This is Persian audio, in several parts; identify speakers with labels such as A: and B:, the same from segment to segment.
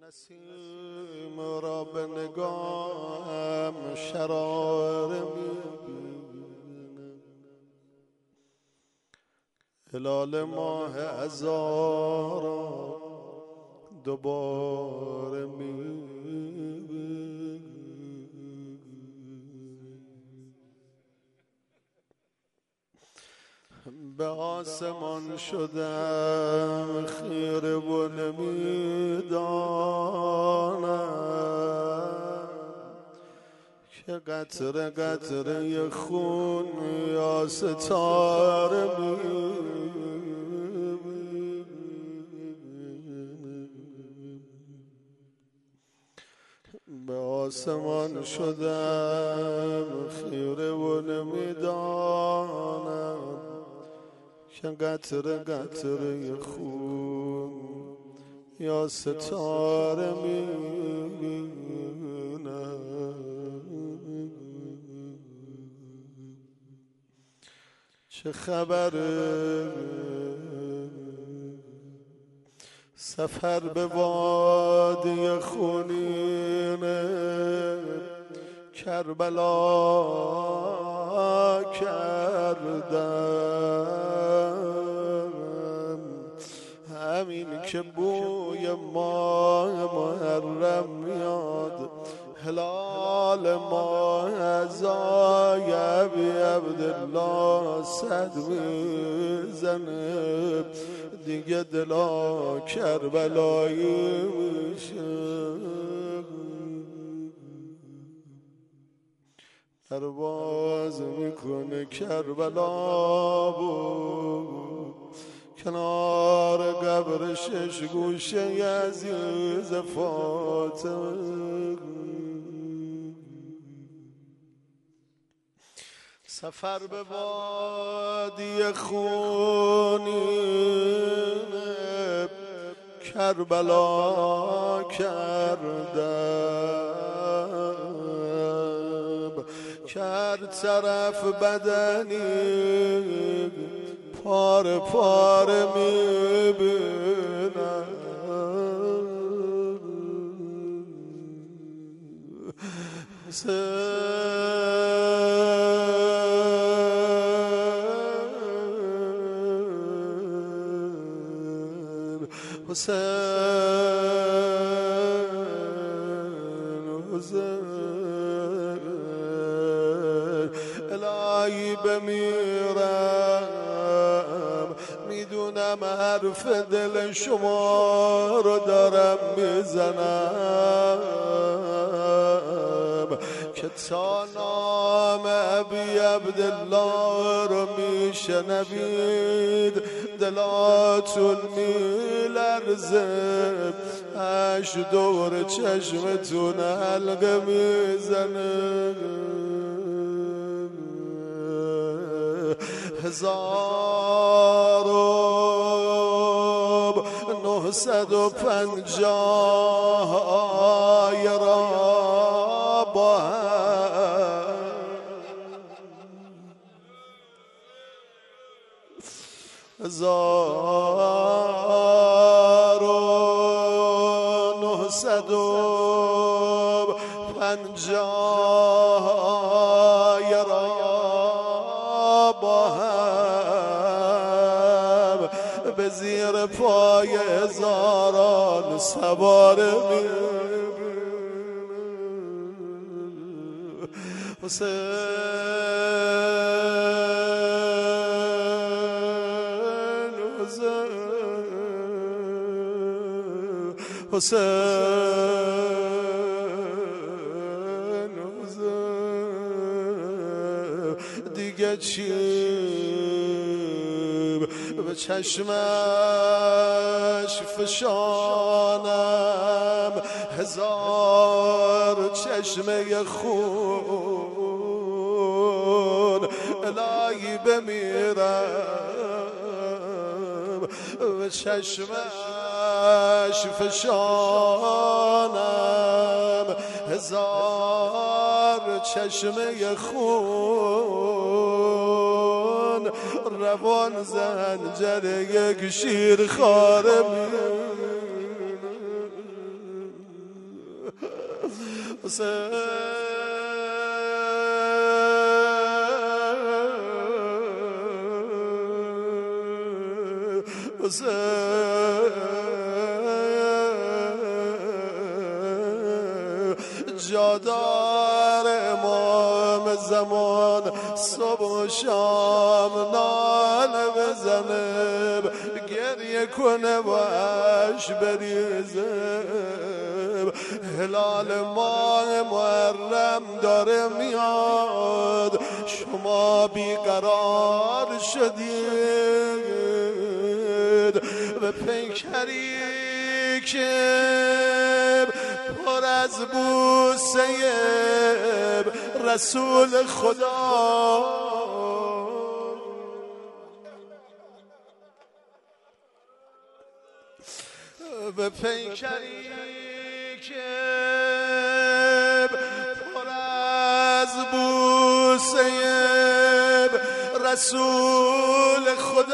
A: نسیم را به نگاهم شراره میبینم، هلال ماه عزا را دوباره میبینم. به آسمان شدم خیره و نمیدانم که قطره قطره خون یا ستاره به آسمان شدم خیره و نمیدانم که قطره قطره خون یا ستاره میبینم. چه خبره سفر به وادی خونین کربلا کردم، همین که بوی ماه محرم میاد، هلال ماه عزای ابی عبدالله صد میزنه، دیگه دلا کربلایی میشه. پرواز میکنه کربلا بود، کنار قبر شش گوشه عزیز فاطمه. سفر به وادی خونین کربلا کردم، که هر طرف بدنی پاره پاره میبینم. الهی بمیرم میدونم حرف دل شما رو دارم میزنم، که تا نام ابی عبدالله رو میشنوید دلاتون میلرزه، اش دور چشمتون حلقه میزنه. 1950 را با هم 1950 را با هم به زیر پای هزاران سواره میبینم. حسین دیگه چی به چشمش فشانم، هزار چشمه خون الهی بمیرم به چشمش فشانم، هزار چشمه خون روان زنجر یک شیر خاره جادار امام زمان صبح و شام ناله بزنه گریه کنه و اش بریزه هلال ماه محرم داره میاد شما بیقرار شدید و پیکری که پر از بوسه رسول خدا به پیکری که پر از بوسه رسول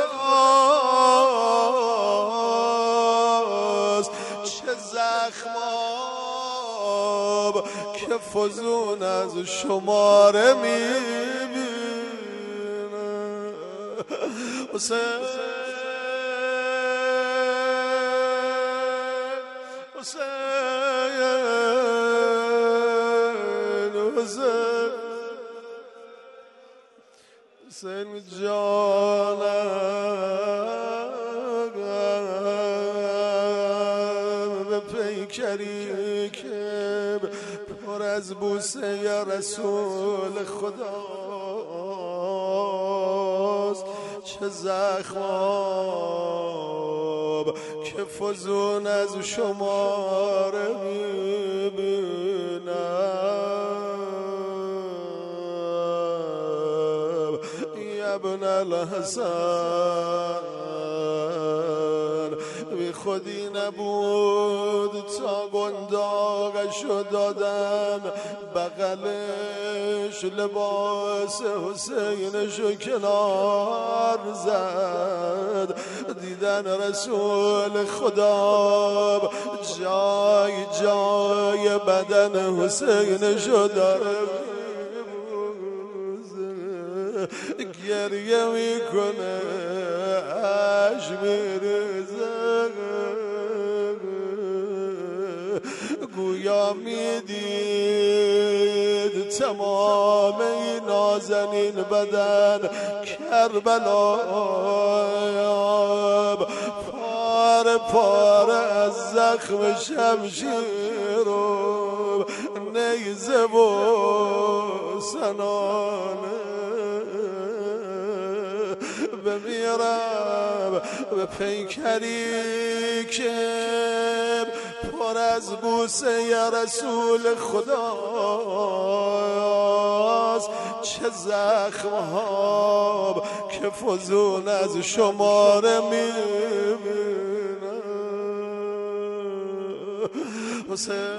A: خداست چه زخماب که فزون از شماره میبینه حسین حسین جانم به پیکری که پر از بوسه یا رسول خداست چه زخماب که فزون از شماره میبینم ابن الحسن بی خودی نبود تا گنداغشو دادن بغلش لباس حسینشو کنار زد دیدن رسول خدا جای جای بدن حسینشو داره گریه میکنه اش میریزه گویا میدید تمام این نازنین بدن کربلا پاره پاره از زخم شمشیر و نیزه و سنانه بمیرم به پیکری که پر از بوسه یا رسول خداست چه زخم‌ها که فزون از شماره میبینم حسین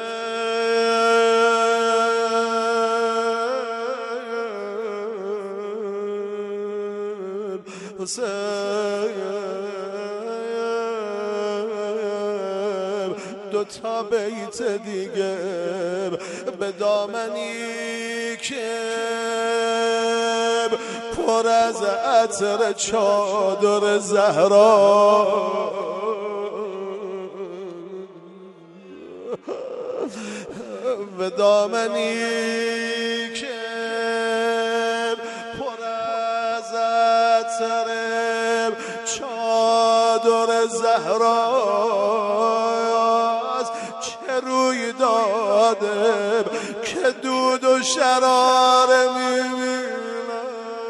A: دو تا بیت دیگه به دامنی که پر از عطر چادر زهرا به دامنی که پر از عطر چادر زهراست چه روی داده که دود و شراره میبینم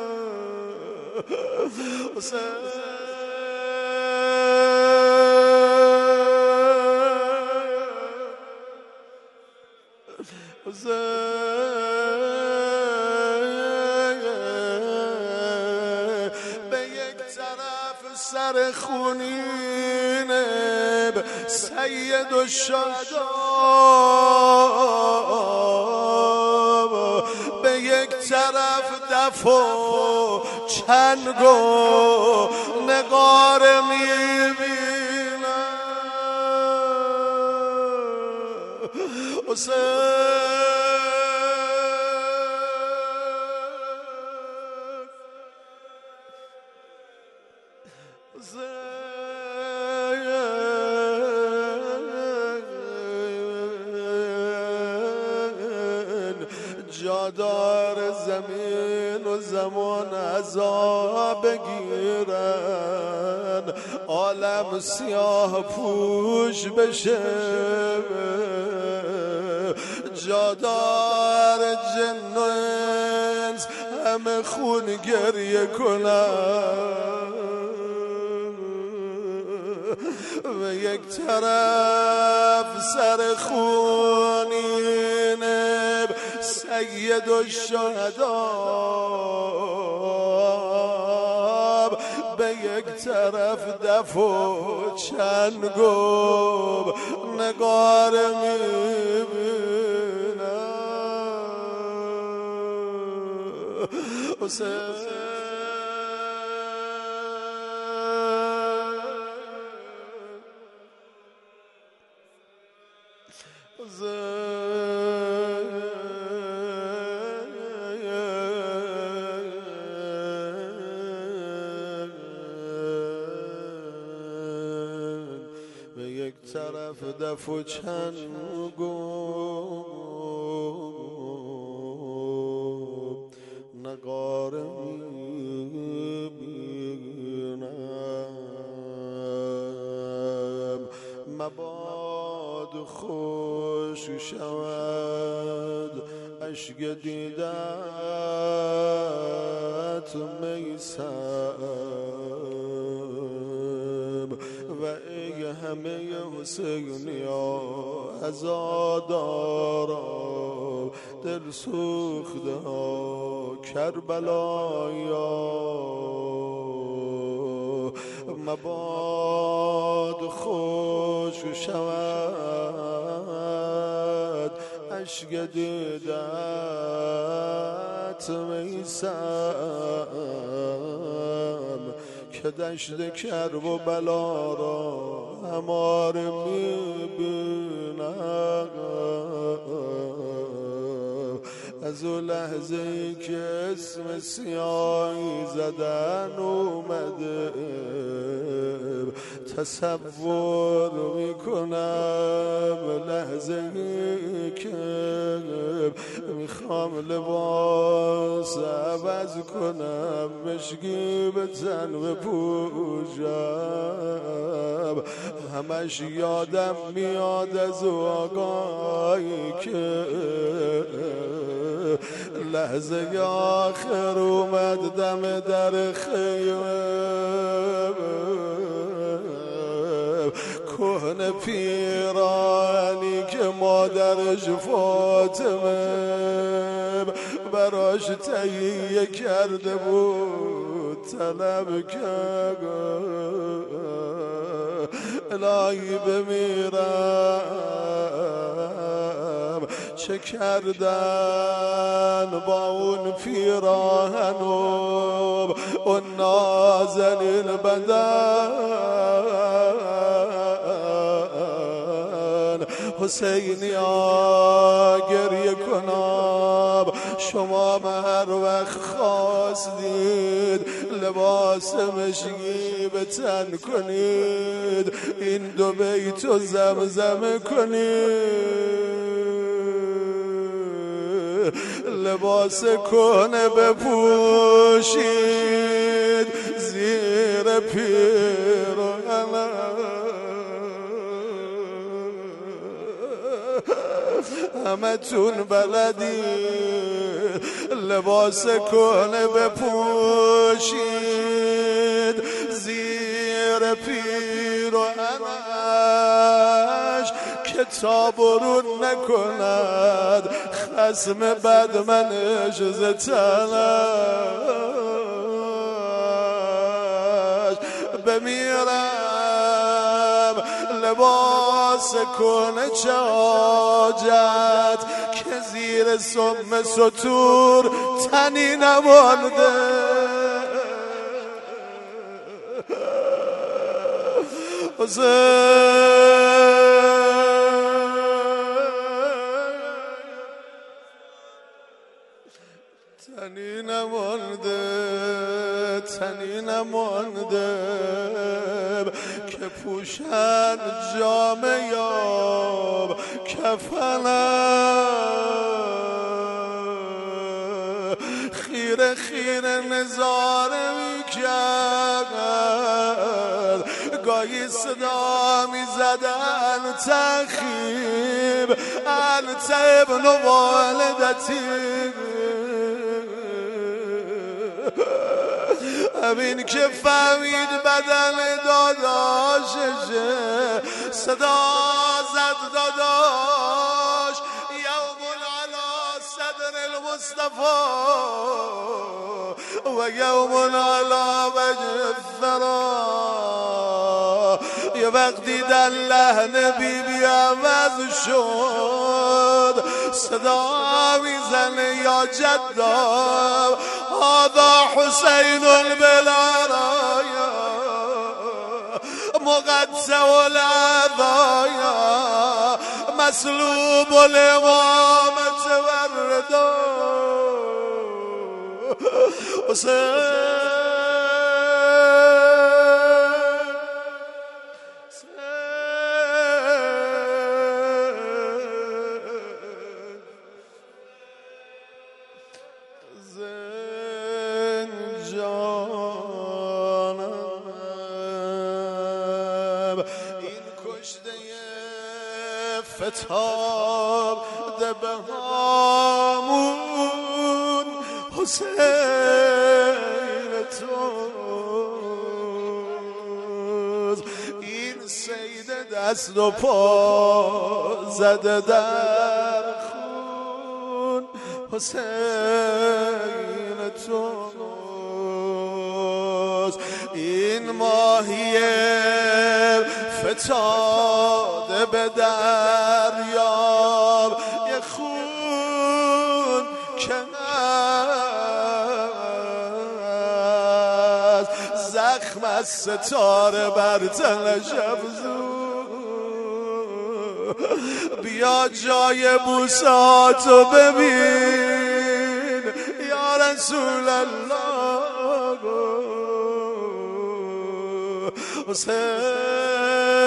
A: به یک طرف سر خونین سید و شاداب به یک طرف دف و چنگ و نگاره میبینم جادار زمین و زمان عذاب بگیرن، عالم سیاه پوش بشه، جادار جن و انس همه خون گریه کنن و یک طرف سر خونین سید الشهدا، به یک طرف دف و چنگوب نگار میبینم. حسین به یک طرف دف و چنگوب نگار میبینم، مباد خوش شود اشک دیدت میسم و ای همه حسینیا عزادارا دل سوخته ها کربلایا، مباد خوش شود اشک دیدت میسم که دشت کرب و بلا را همار میبینم. از اون لحظه که اسم سیاهی زدن اومده تصور میکنم، لحظه که میخوام لباس عوض کنم، مشکی به تن بپوشم، همش یادم میاد از آقایی که لحظه آخر اومد دم در خیمه، کهنه پیرانی که مادرش فاطمه براش تهیه کرده بود، طلب کرد الهی بمیرم چه کردن با اون پیراهن و اون نازنین بدن. حسینیا گریه کنم، شما هر وقت خواستید لباس مشکی به تن کنید، این دو بیتو زمزمه کنید، لباس کهنه بپوشید زیر پیراهن، همه تون بلدی لباس کهنه بپوشید زیر پیراهنش که تابرون نکند خصم بد منش زتنش. بمیرم لباس کنه چه حاجت که زیر سم سطور تنی نمانده. حسین تنی نمانده که پوشن جامه یاب کفنم خیره خیره نظاره میکرد گاهی صدا میزدن تخیب انت ابن والدتی همین که فهمید بدن داداششه صدا زد داداش یوم علی صدر المصطفى و یوم علی وجه الثرا یه وقتی در لحن بیبی عوض شد صدا میزنه یا جدا هذا حسین البلارایا مقطع العذایا مسلوب الامامت والردا حسین فتاب ده به هامون حسین توز این سید دست و پا زده در خون حسین توز این ماهی فتاده به دریاب یه خون که از زخم از ستاره بر تنش افزون بیا جای بوساتو ببین یا رسول الله حسین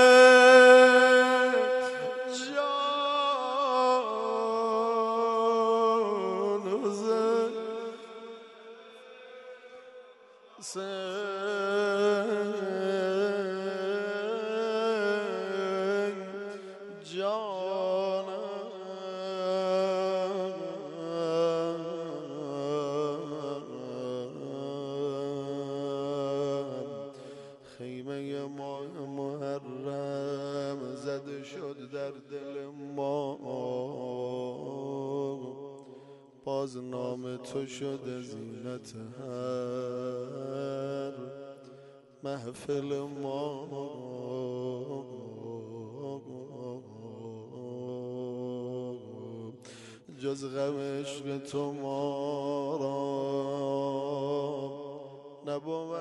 A: خیمه ماه محرم زده شد در دل ما باز نام تو شده زینت هر محفل ما جز غم عشق تو ما را نبود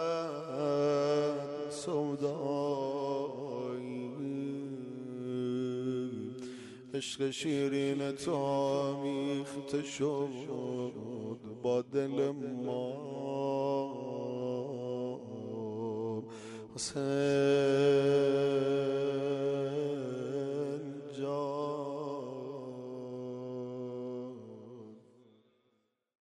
A: سودایی عشق شیرین تو آمیخته شد با دل ما حسین